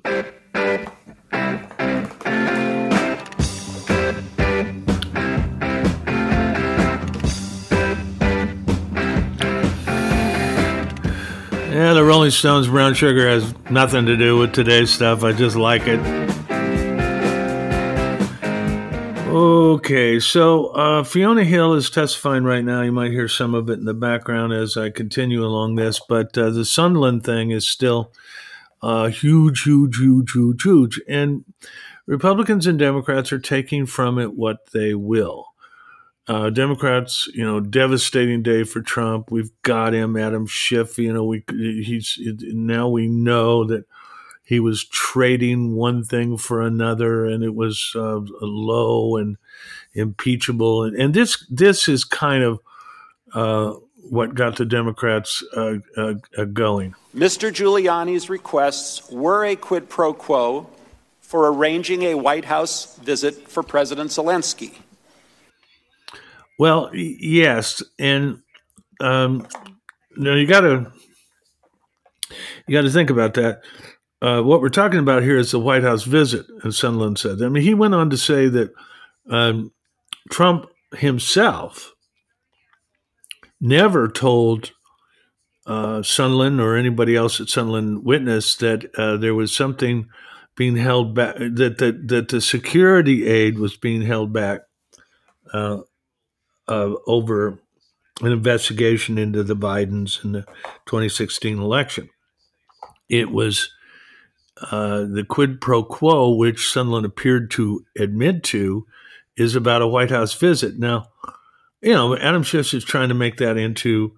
Yeah, the Rolling Stones' Brown Sugar has nothing to do with today's stuff. I just like it. Okay, so Fiona Hill is testifying right now. You might hear some of it in the background as I continue along this, but the Sunderland thing is still huge, huge, huge, huge, huge. And Republicans and Democrats are taking from it what they will. Democrats, devastating day for Trump. We've got him, Adam Schiff. Now we know that he was trading one thing for another, and it was low and impeachable. And this is kind of what got the Democrats going. Mr. Giuliani's requests were a quid pro quo for arranging a White House visit for President Zelensky. Well, yes, and you got to think about that. What we're talking about here is the White House visit, as Sunderland said. I mean, he went on to say that Trump himself never told Sunderland or anybody else at Sunderland witnessed that there was something being held back, that the security aid was being held back over an investigation into the Bidens in the 2016 election. It was the quid pro quo, which Sunderland appeared to admit to, is about a White House visit. Now, Adam Schiff is trying to make that into,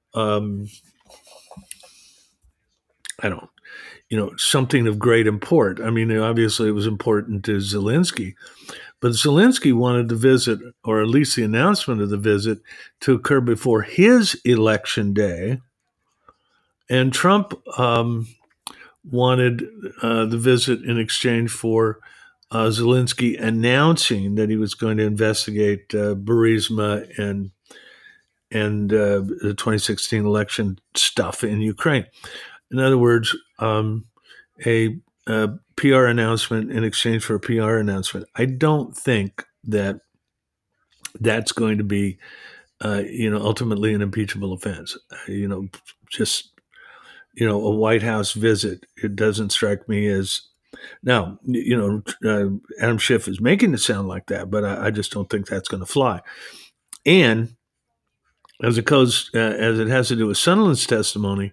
something of great import. I mean, obviously it was important to Zelensky, but Zelensky wanted the visit, or at least the announcement of the visit, to occur before his election day. And Trump wanted the visit in exchange for Zelensky announcing that he was going to investigate Burisma and the 2016 election stuff in Ukraine. In other words, a PR announcement in exchange for a PR announcement. I don't think that that's going to be, ultimately an impeachable offense. A White House visit. It doesn't strike me as. Now, Adam Schiff is making it sound like that, but I just don't think that's going to fly. And as it has to do with Sunderland's testimony,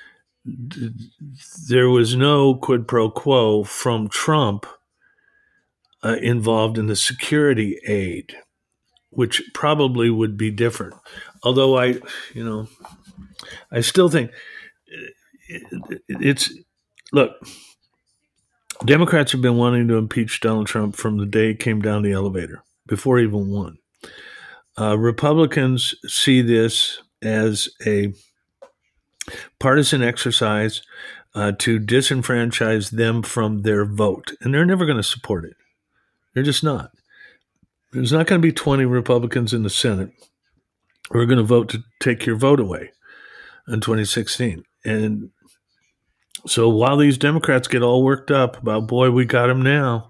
there was no quid pro quo from Trump involved in the security aid, which probably would be different. Although I still think look, Democrats have been wanting to impeach Donald Trump from the day he came down the elevator, before he even won. Republicans see this as a partisan exercise to disenfranchise them from their vote, and they're never going to support it. They're just not. There's not going to be 20 Republicans in the Senate who are going to vote to take your vote away in 2016. And so while these Democrats get all worked up about, boy, we got him now,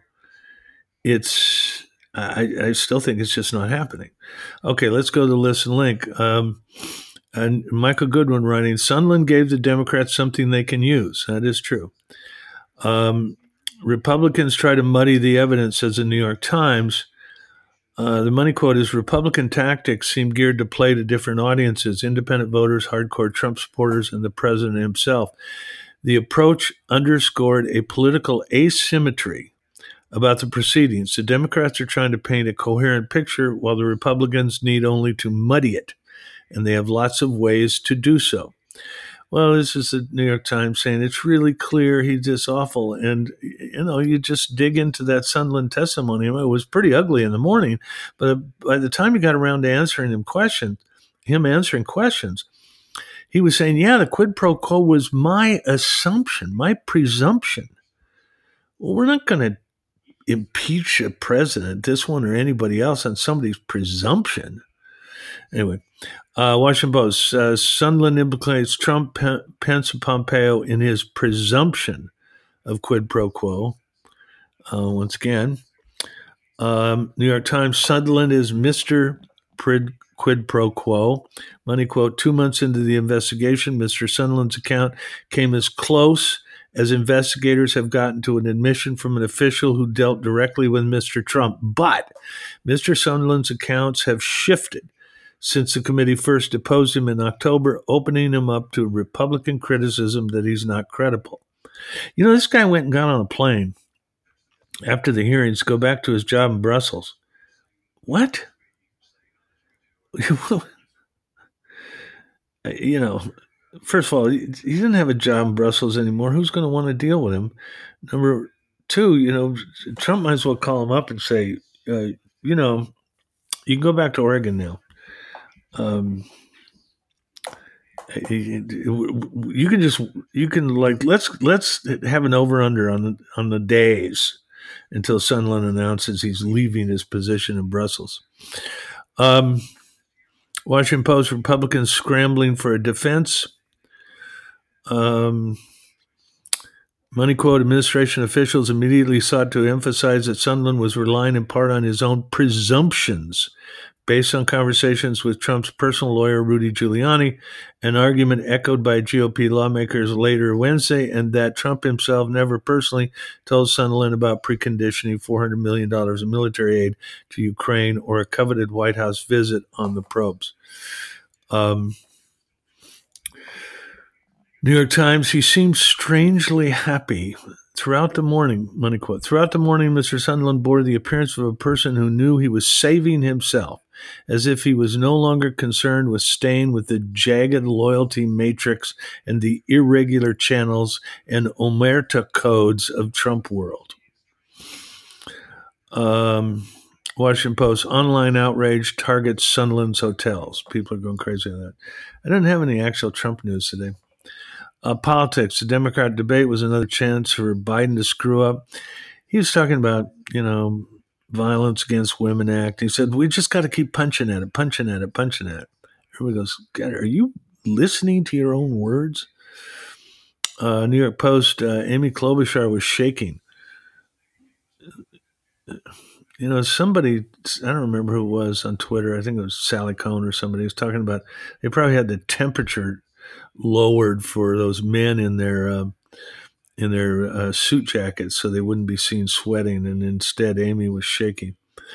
I still think it's just not happening. Okay, let's go to Listen Link. And Michael Goodwin writing, Sunderland gave the Democrats something they can use. That is true. Republicans try to muddy the evidence, says the New York Times. The money quote is, Republican tactics seem geared to play to different audiences, independent voters, hardcore Trump supporters, and the president himself. The approach underscored a political asymmetry about the proceedings. The Democrats are trying to paint a coherent picture, while the Republicans need only to muddy it, and they have lots of ways to do so. Well, this is the New York Times saying it's really clear he's just awful. And, you just dig into that Sunderland testimony. It was pretty ugly in the morning, but by the time you got around to answering him answering questions, he was saying, yeah, the quid pro quo was my assumption, my presumption. Well, we're not going to impeach a president, this one or anybody else, on somebody's presumption. Anyway, Washington Post, Sunderland implicates Trump, Pence, and Pompeo in his presumption of quid pro quo. Once again, New York Times, Sunderland is Mr. Quid pro quo. Money quote, 2 months into the investigation, Mr. Sunderland's account came as close as investigators have gotten to an admission from an official who dealt directly with Mr. Trump. But Mr. Sunderland's accounts have shifted since the committee first deposed him in October, opening him up to Republican criticism that he's not credible. You know, this guy went and got on a plane after the hearings to go back to his job in Brussels. What? You know, first of all, he didn't have a job in Brussels anymore. Who's going to want to deal with him? Number two, you know, Trump might as well call him up and say, you know, you can go back to Oregon now. You can like let's have an over under on the days until Sunderland announces he's leaving his position in Brussels. Washington Post, Republicans scrambling for a defense. Money quote, administration officials immediately sought to emphasize that Sunderland was relying in part on his own presumptions based on conversations with Trump's personal lawyer, Rudy Giuliani, an argument echoed by GOP lawmakers later Wednesday, and that Trump himself never personally told Sunderland about preconditioning $400 million in military aid to Ukraine or a coveted White House visit on the probes. New York Times, he seemed strangely happy throughout the morning, money quote. Throughout the morning, Mr. Sunderland bore the appearance of a person who knew he was saving himself, as if he was no longer concerned with staying with the jagged loyalty matrix and the irregular channels and omerta codes of Trump world. Washington Post, online outrage targets Sunderland's hotels. People are going crazy on that. I didn't have any actual Trump news today. Politics. The Democrat debate was another chance for Biden to screw up. He was talking about, you know, Violence Against Women Act. He said, we just got to keep punching at it. Everybody goes, God, are you listening to your own words? New York Post, Amy Klobuchar was shaking. You know, somebody, I don't remember who it was on Twitter. I think it was Sally Cohn or somebody was talking about, they probably had the temperature lowered for those men in their suit jackets so they wouldn't be seen sweating, and instead Amy was shaking.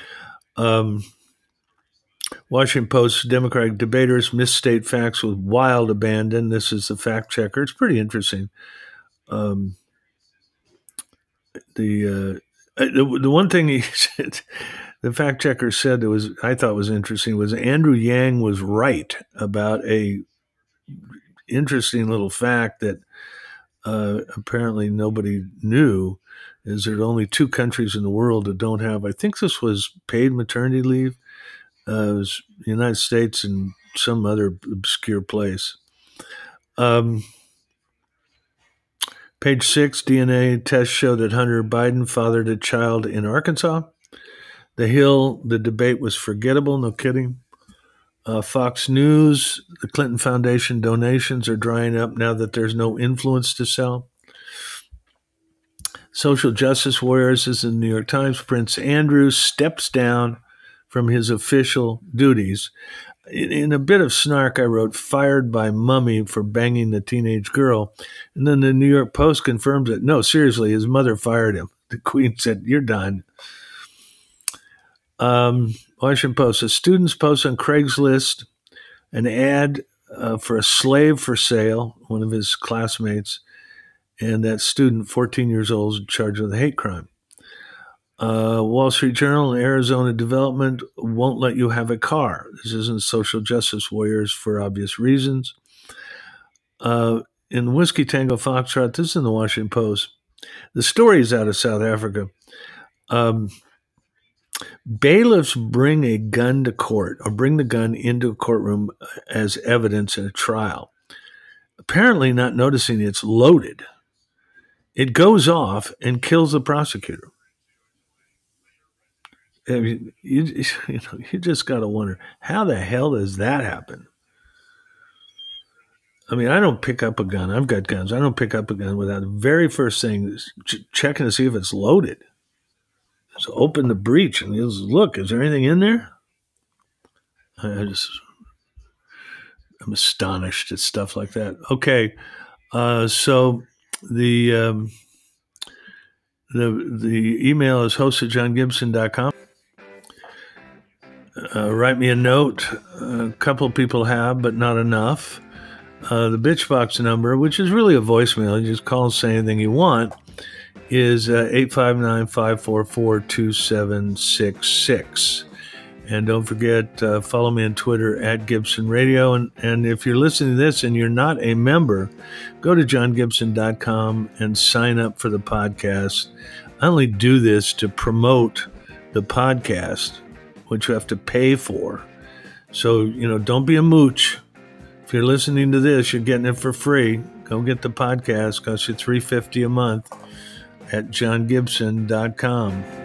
Washington Post, Democratic debaters misstate facts with wild abandon. This is the fact checker. It's pretty interesting. The one thing he said, the fact checker said that was, I thought was interesting, was Andrew Yang was right about a interesting little fact that apparently nobody knew, is there are only 2 countries in the world that don't have, I think this was paid maternity leave. It was the United States and some other obscure place. Page 6, DNA tests show that Hunter Biden fathered a child in Arkansas. The Hill, the debate was forgettable, no kidding. Fox News, the Clinton Foundation donations are drying up now that there's no influence to sell. Social justice warriors, is in the New York Times. Prince Andrew steps down from his official duties. In a bit of snark, I wrote, fired by mummy for banging the teenage girl. And then the New York Post confirms it. No, seriously, his mother fired him. The Queen said, you're done. Washington Post, a student's post on Craigslist an ad for a slave for sale, one of his classmates, and that student, 14 years old, is charged with a hate crime. Wall Street Journal, Arizona development won't let you have a car. This isn't social justice warriors for obvious reasons. In Whiskey Tango Foxtrot, this is in the Washington Post. The story is out of South Africa. Bailiffs bring a gun to court, or bring the gun into a courtroom as evidence in a trial, apparently not noticing it's loaded. It goes off and kills the prosecutor. I mean, you just got to wonder, how the hell does that happen? I mean, I don't pick up a gun. I've got guns. I don't pick up a gun without the very first thing checking to see if it's loaded. So open the breech and just look, is there anything in there? I'm astonished at stuff like that. Okay, so the email is host@johngibson.com. Write me a note. A couple of people have, but not enough. The Bitchbox number, which is really a voicemail, you just call and say anything you want, is 859-544-2766. And don't forget, follow me on Twitter at Gibson Radio. And if you're listening to this and you're not a member, go to johngibson.com and sign up for the podcast. I only do this to promote the podcast, which you have to pay for. So, don't be a mooch. If you're listening to this, you're getting it for free. Go get the podcast. Costs you $3.50 a month at johngibson.com.